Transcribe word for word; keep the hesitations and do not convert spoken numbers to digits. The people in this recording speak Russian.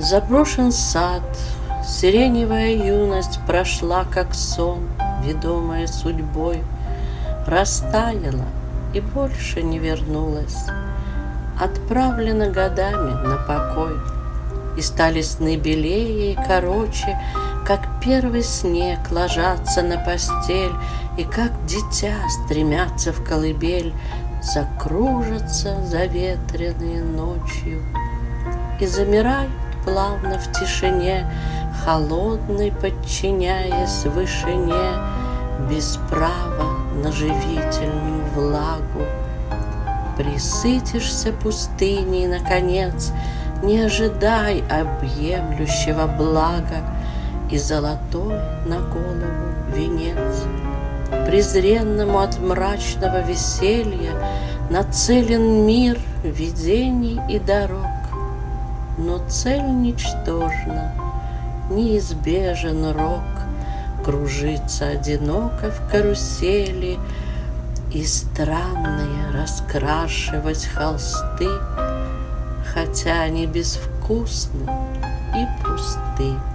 Заброшен сад, сиреневая юность прошла, как сон, ведомая судьбой, растаяла и больше не вернулась, отправлена годами на покой. И стали сны белее и короче, как первый снег ложатся на постель, и как дитя стремятся в колыбель, закружатся заветренные ночью и замирают плавно в тишине, холодной подчиняясь вышине, без права на живительную влагу. Присытишься пустыней, наконец, не ожидай объемлющего блага, и золотой на голову венец. Презренному от мрачного веселья нацелен мир видений и дорог, но цель ничтожна, неизбежен рок, кружиться одиноко в карусели и странные раскрашивать холсты, хотя они безвкусны и пусты.